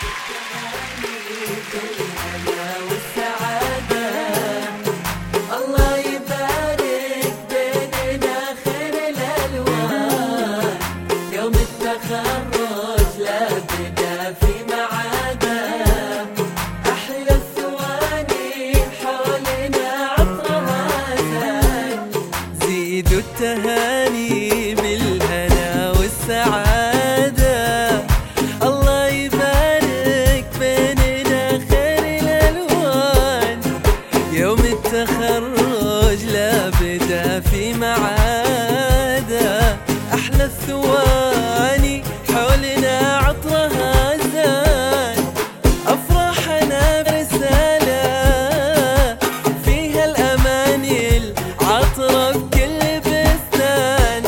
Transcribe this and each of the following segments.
التهاني بالهنا والسعادة، الله يبارك بيننا خير الألوان، يوم التخرج لا بدا في معادة، أحلى الثواني حولنا عطرها زان، أفراحنا برسالة فيها الأماني العطرة بكل بستان،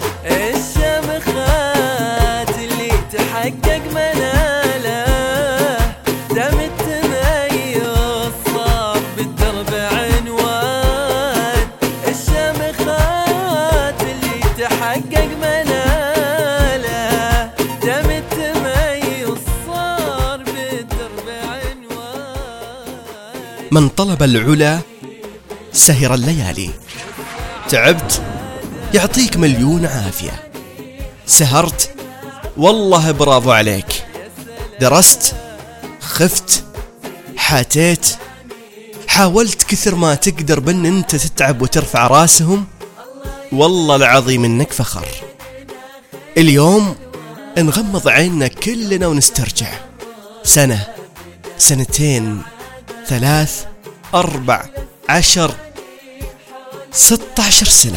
الشمخات اللي تحقق مناله دام التميز صار بالدرب عنوان، الشمخات اللي تحقق مناله دام التميز صار بالدرب عنوان. من طلب العلا سهر الليالي، تعبت يعطيك مليون عافية، سهرت والله برافو عليك، درست خفت حاتيت حاولت كثر ما تقدر بأن انت تتعب وترفع راسهم، والله العظيم انك فخر. اليوم نغمض عيننا كلنا ونسترجع سنة، سنتين، 3، 4، 10، 16 سنة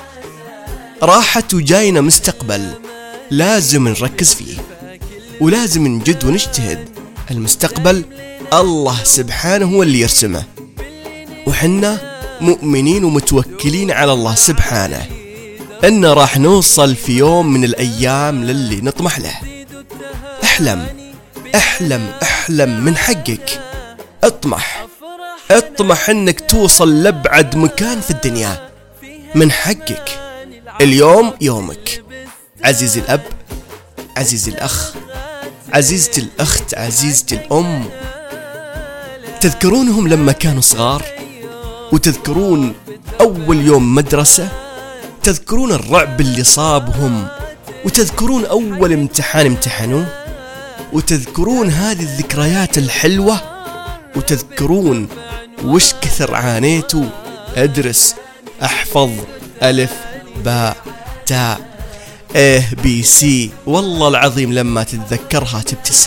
راحت وجاينا مستقبل لازم نركز فيه، ولازم نجد ونجتهد. المستقبل الله سبحانه هو اللي يرسمه، وحنا مؤمنين ومتوكلين على الله سبحانه إن راح نوصل في يوم من الأيام للي نطمح له. احلم احلم احلم، من حقك اطمح اطمح انك توصل لأبعد مكان في الدنيا، من حقك. اليوم يومك عزيزي الأب، عزيزي الأخ، عزيزتي الأخت، عزيزتي الأم. تذكرونهم لما كانوا صغار؟ وتذكرون أول يوم مدرسة؟ تذكرون الرعب اللي صابهم؟ وتذكرون أول امتحان امتحنوه؟ وتذكرون هذه الذكريات الحلوة؟ وتذكرون وش كثر عانيتوا؟ أدرس، أحفظ، ألف باء تاء ABC. والله العظيم لما تتذكرها تبتسم،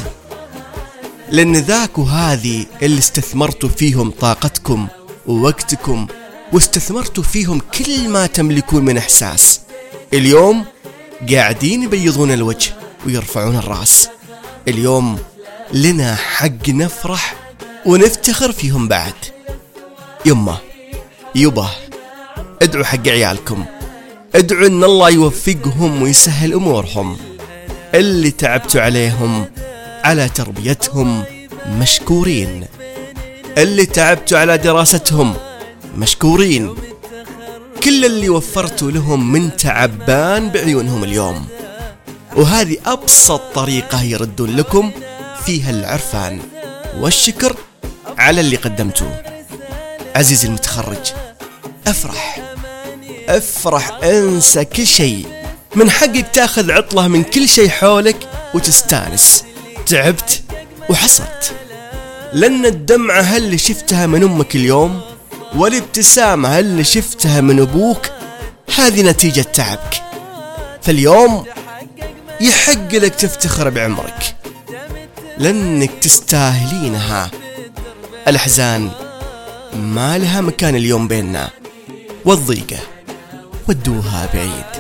لأن ذاك وهذه اللي استثمرتوا فيهم طاقتكم ووقتكم، واستثمرتوا فيهم كل ما تملكون من إحساس. اليوم قاعدين يبيضون الوجه ويرفعون الرأس. اليوم لنا حق نفرح ونفتخر فيهم بعد. يمه يبه، ادعوا حق عيالكم، ادعوا ان الله يوفقهم ويسهل امورهم. اللي تعبتوا عليهم على تربيتهم مشكورين، اللي تعبتوا على دراستهم مشكورين، كل اللي وفرتوا لهم من تعبان بعيونهم اليوم. وهذه أبسط طريقة يردون لكم فيها العرفان والشكر على اللي قدمتوه. عزيزي المتخرج، افرح افرح، انسى كل شيء، من حقك تاخذ عطلة من كل شيء حولك وتستانس. تعبت وحصلت، لأن الدمعة هل شفتها من أمك اليوم، والابتسامة هل شفتها من أبوك، هذه نتيجة تعبك. فاليوم يحق لك تفتخر بعمرك، لأنك تستاهلينها. الأحزان ما لها مكان اليوم بيننا، والضيقة ودوها بعيد.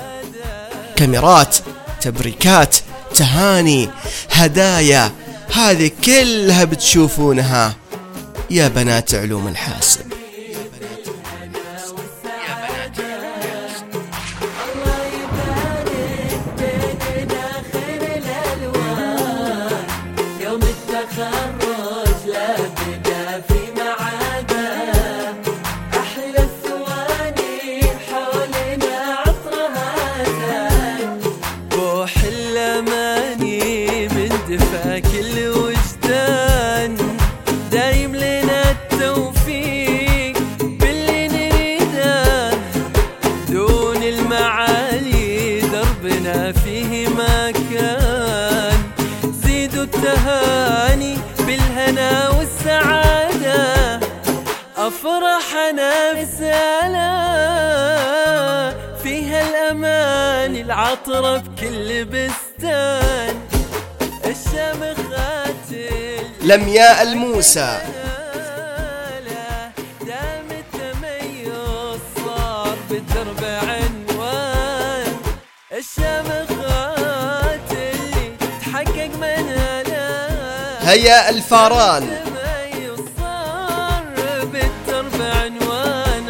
كاميرات، تبريكات، تهاني، هدايا، هذه كلها بتشوفونها يا بنات علوم الحاسب. يوم التخرج لا بدا في معادة، أحلى الثواني حولنا عطرها زان، بوح الأماني من دفا كل أفراحنا بسالة فيها الأمان العطرة بكل بستان الشمخات لمياء الموسى دام التميز صار بالدرب عنوان الشمخات اللي تحقق منها هيا الفاران صار بالدرب عنوان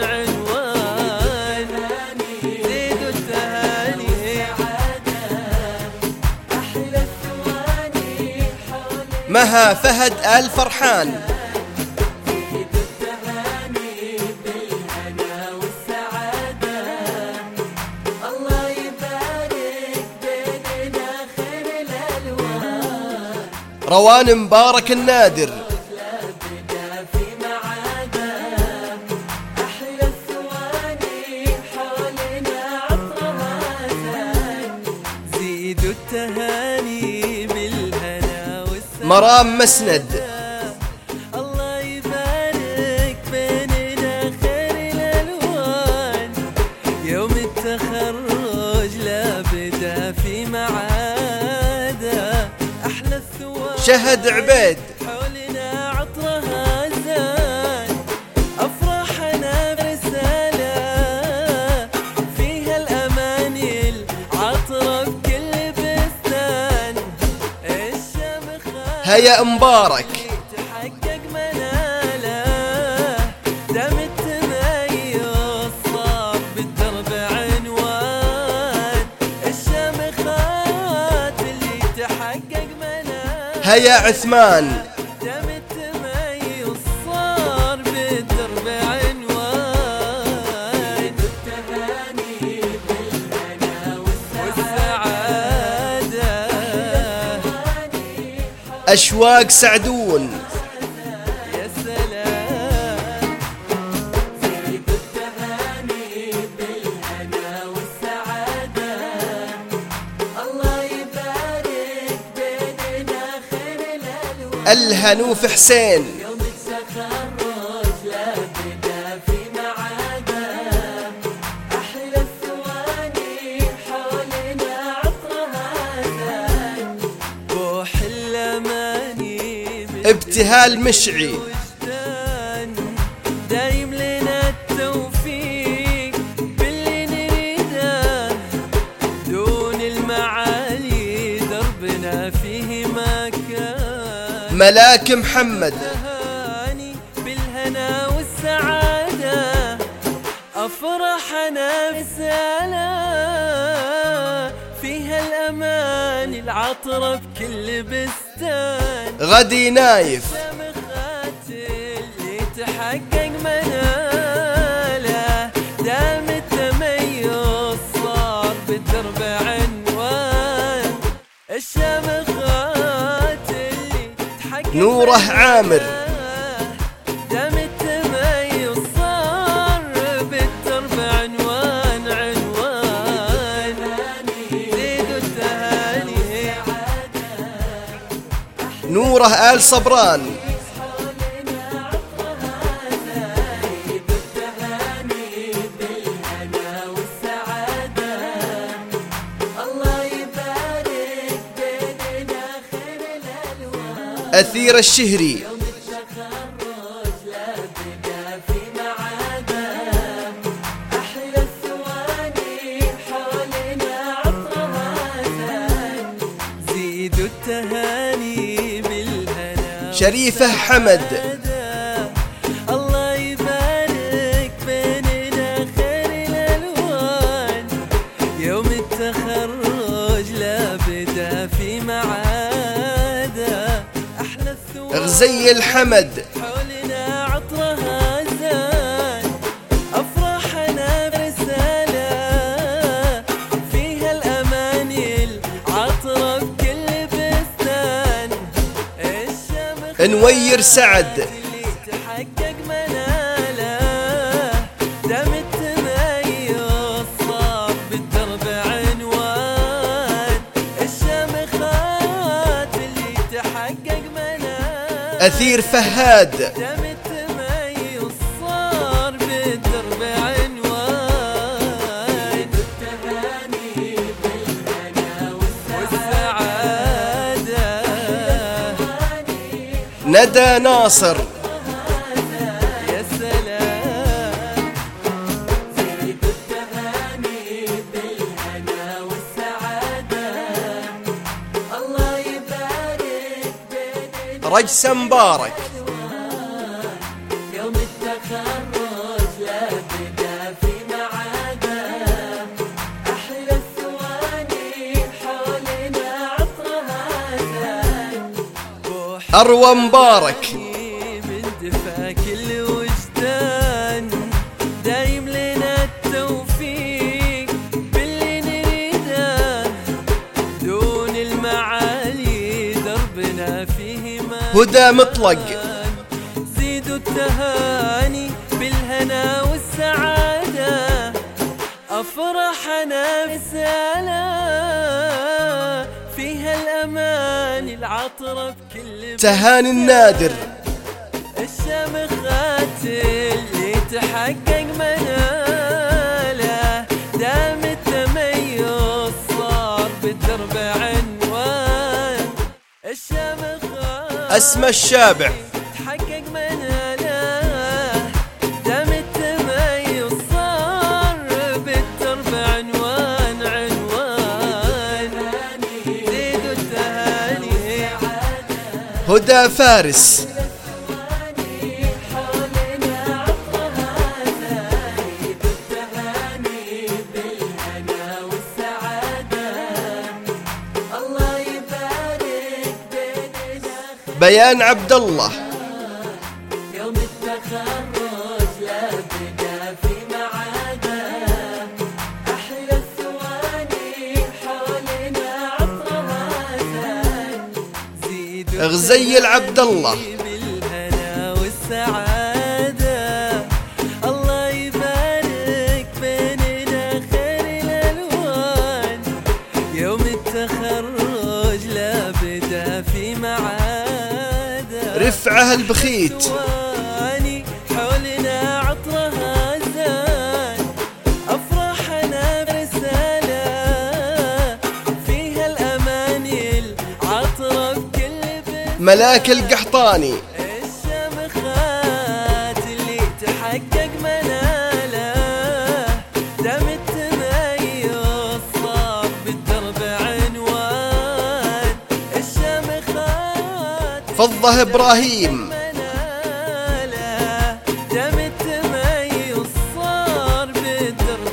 زيدوا التهاني أحلى الثواني مها فهد آل فرحان روان مبارك النادر زيدوا التهاني بالهنا والسعادة مرام مسند الله يبارك بيننا خير الألوان يوم التخرج لا بدا في معاده أحلى الثوان شهد عبيد حولنا عطرها زان أفراحنا برسالة فيها الأماني العطرة بكل بستان الشمخات هيا مبارك تحقق مناله دام التميز صار بالدرب عنوان الشمخات اللي تحقق مناله هيا عثمان دام التميز صار بالدرب عنوان التهاني بالهنا والسعادة أشواق سعدون يا سلام زيدوا التهاني بالهنا والسعادة الله يبارك بيننا خير الألوان الهنوف حسين يوم التخرج لا بدا في معاده أحلى الثواني حولنا عطرها زان بوح الأماني ابتهال مشعي وجدان دايم لنا التوفيق باللي نريده دون المعالي دربنا فيه مكان ملاك محمد تهاني بالهنا والسعادة أفراحنا بسالة فيها الأمان العطرة بكل بستان غدي نايف الشمخات اللي تحقق مناله دام التميز صار بالدرب عنوان الشمخات اللي تحقق نوره عامر دام التميز صار بالدرب عنوان زيدوا التهاني نوره آل صبران أثير الشهري زيدوا التهاني بالهنا شريفة حمد الله يبارك بيننا خير الألوان يوم التخرج لا بدا في معاده أحلى الثوان غزي الحمد حولنا عطرها زان أفراحنا برسالة فيها الأماني العطرة بكل بستان الشمخ نوير سعد اللي تحقق مناله دام التميز صار بالدرب عنوان الشمخات اللي تحقق مناله أثير فهاد دام التميز صار بالدرب ندى ناصر. يا سلام زيد التهاني بالهنا والسعادة الله يبارك بين رجس مبارك. يوم التخرج لا بدا في معاده أحلى الثواني حولنا عطرها زاد أروى مبارك. من دفا كل وجدان دايم لنا التوفيق باللي نريده دون المعالي دربنا فيه ما هدى مطلق. زيدوا التهاني بالهنا والسعادة أفرحنا بسالة فيها الأمان العطرة بكل تهاني النادر. الشمخات اللي تحقق مناله دام التميز صار بالدرب عنوان الشمخات أسمى الشابع. تحقق مناله دام التميز صار بالدرب عنوان زيدوا التهاني هدى فارس. بيان عبد الله. يوم التخرج لا بدا في معاده أحلى الثواني حولنا عطرها زاد زيدوا غزيل عبد الله. بالهنا والسعادة الله يبارك بيننا خير الألوان يوم التخرج لا بدا في معاده رفعه البخيت. حولنا عطرها زاد أفرحنا برسالة فيها الأماني العطرة بكل بيت ملاك القحطاني. الشمخات اللي تحقق مناله دام التميز صار بالدرب عنوان الشمخات فضة إبراهيم. دام التميز صار بالدرب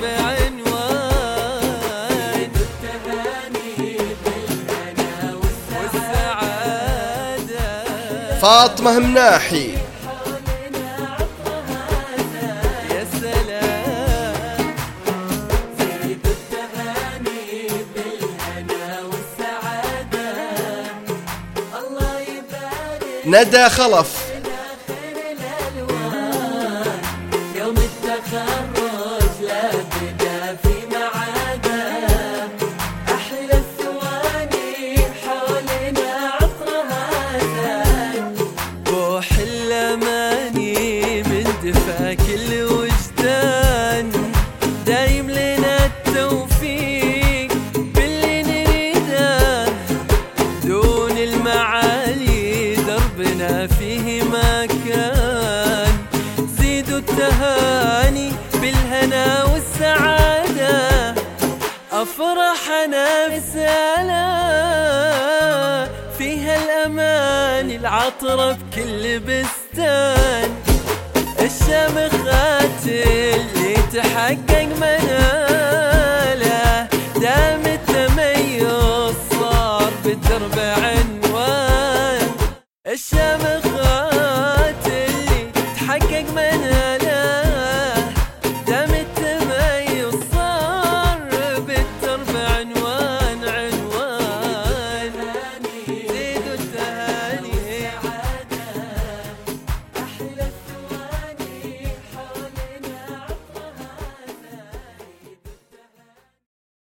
عنوان التهاني بالهنا والسعادة فاطمة مناحي. يا سلام زيد التهاني بالهنا والسعادة الله يبارك ندى خلف. يوم التخرج لا بدا في معاده أحلى الثواني حولنا عطرها زاد بوح الأماني من دفا كل وجدان دايم لنا التوفيق باللي نريده دون المعالي دربنا فيه مكان زيدوا التهاني بالهنا والسعادة أفرحنا بسالة فيها الأمان العطرة بكل بستان الشمخات اللي تحقق مناله دام التميز صار بالدرب عنوان الشمخ